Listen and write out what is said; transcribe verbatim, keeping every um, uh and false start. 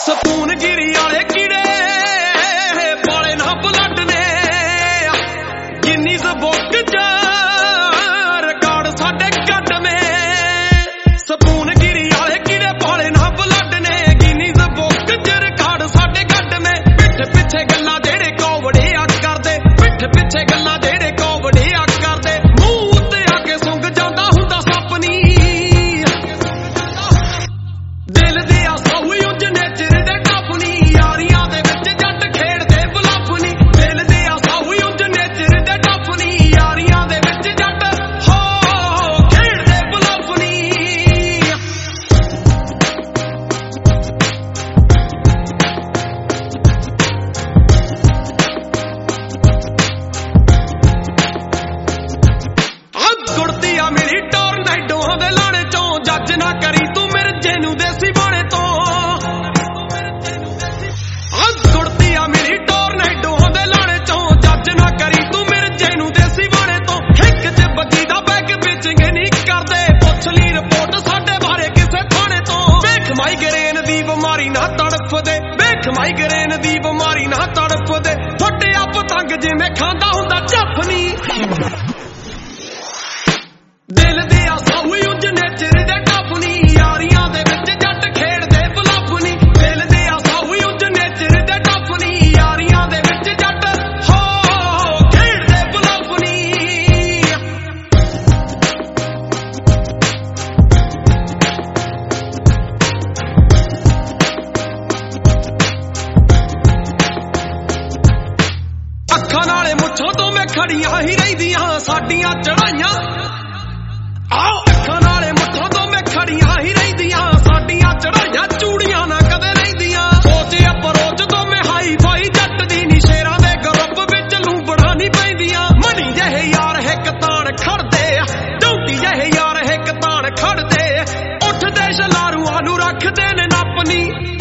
ਸਕੂਨ ਗਿਰੀ ਵਾਲੇ ਕੀੜੇ ਪਾਲੇ ਨਾ ਬਲੱਡ ਨੇ ਗਿਨੀਜ਼ ਬੁੱਕ ਚ ਰਿਕਾਰਡ ਸਾਡੇ ਕੱਢ ਮੇ ਸਕੂਨ ਗਿਰੀ ਵਾਲੇ ਕੀੜੇ ਪਾਲੇ ਨਾ ਬਲੱਡ ਨੇ ਗਿਨੀਜ਼ ਬੁੱਕ ਚ ਰਿਕਾਰਡ ਸਾਡੇ ਕੱਢ ਮੇ ਪਿੱਠ ਪਿੱਛੇ ਗੱਲਾਂ ਜਿਹੜੇ ਕੋਵੜੇ ਆ ਕਰਦੇ ਪਿੱਠ ਪਿੱਛੇ ਗੱਲਾਂ ਜਿਹੜੇ ਕੋਵੜੇ ਆ ਕਰਦੇ ਮੂੰਹ ਉੱਤੇ ਆ ਕੇ ਸੁੰਘ ਜਾਂਦਾ ਹੁੰਦਾ ਸੱਪ ਨੀ ਦਿਲ ਦੇ ਆ ਸੌਈ ਉਜਨੇ ਮੇਰੀ ਟੋਰਨੇਡੋਆਂ ਦੇ ਲਾਣੇ ਚੋਂ ਜੱਜ ਨਾ ਕਰੀ ਤੂੰ ਮਿਰਜੇ ਨੂੰ ਦੇਸੀ ਬਾਣੇ ਤੋਂ ਅੱਜ ਗੁੜਤੀ ਆ ਮੇਰੀ ਟੋਰਨੇਡੋਆਂ ਦੇ ਲਾਣੇ ਚੋਂ ਜੱਜ ਨਾ ਕਰੀ ਤੂੰ ਮਿਰਜੇ ਨੂੰ ਦੇਸੀ ਬਾਣੇ ਤੋਂ ਹਿੱਕ ਚ ਬੱਗੀ ਦਾ ਬੈਗ ਪਿਚਿੰਗ ਨਹੀਂ ਕਰਦੇ ਪੁੱਛ ਲਈ ਰਿਪੋਰਟ ਸਾਡੇ ਬਾਰੇ ਕਿਸੇ ਥਾਣੇ ਤੋਂ ਵੇਖ ਮਾਈਗ੍ਰੇਨ ਦੀ ਬਿਮਾਰੀ ਨਾ ਤੜਫਦੇ ਵੇਖ ਮਾਈਗ੍ਰੇਨ ਦੀ ਬਿਮਾਰੀ ਨਾ ਤੜਫਦੇ ਫੱਟਿਆ ਪਤੰਗ ਜਿਵੇਂ ਖਾਂਦਾ ਹੁੰਦਾ ਝੱਫ ਨੀ ਦਿਲ ਦੇ ਆ ਸੌਈ ਉਜਨੇ ਚਿਰ ਦੇ ਟੱਪ ਨੀ ਯਾਰੀਆਂ ਦੇ ਵਿੱਚ ਜੱਟ ਖੇਡਦੇ ਬਲੱਫ ਨੀ ਦਿਲ ਦੇ ਆ ਸੌਈ ਉਜਨੇ ਚਿਰ ਦੇ ਟੱਪ ਨੀ ਯਾਰੀਆਂ ਦੇ ਵਿੱਚ ਜੱਟ ਹੋ ਖੇਡਦੇ ਬਲੱਫ ਨੀ ਅੱਖਾਂ ਨਾਲੇ ਮੁੱਛਾਂ ਤੋਂ ਮੈਂ ਖੜੀਆਂ ਹੀ ਰਹਿੰਦੀਆਂ ਸਾਡੀਆਂ ਚੜਾਈਆਂ ਆਓ ਅੱਖਾਂ ਨਾਲੇ ਮੁੱਠਾਂ ਤੋਂ ਮੈਂ ਖੜੀਆਂ ਹੀ ਰਹਿੰਦੀਆਂ ਸਾਡੀਆਂ ਚੜਾਈਆਂ ਚੂੜੀਆਂ ਨਾ ਕਦੇ ਰਹਿੰਦੀਆਂ ਸੋਚ ਅਪਰੋਚ ਤੋਂ ਮੈਂ ਹਾਈ ਫਾਈ ਜੱਟ ਦੀ ਨੀ ਸ਼ੇਰਾਂ ਦੇ ਗਰੁੱਪ ਵਿੱਚ ਲੂੰਬੜਾਂ ਨਹੀਂ ਪੈਂਦੀਆਂ ਮਣੀ ਜਿਹੇ ਯਾਰ ਹਿੱਕ ਤਾਣ ਖੜਦੇ ਝੌਂਟੀ ਜਿਹੇ ਯਾਰ ਹਿੱਕ ਤਾਣ ਖੜਦੇ ਉੱਠਦੇ ਸ਼ਲਾਰੂਆਂ ਨੂੰ ਰੱਖਦੇ ਨੇ ਨੱਪ ਨੀ